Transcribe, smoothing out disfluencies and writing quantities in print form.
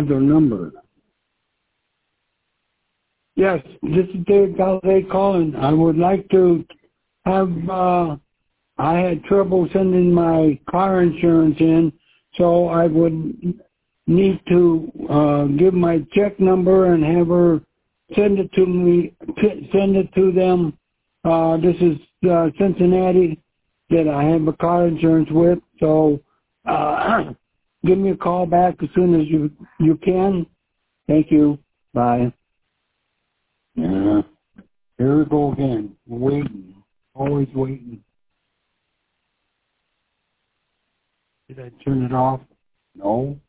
other number. Yes, this is Dave Galladay calling. I would like to have, I had trouble sending my car insurance in, so I would need to give my check number and have her send it to me, send it to them. This is Cincinnati that I have a car insurance with, so give me a call back as soon as you can. Thank you. Bye. Yeah. Here we go again. Waiting. Always waiting. Did I turn it off? No.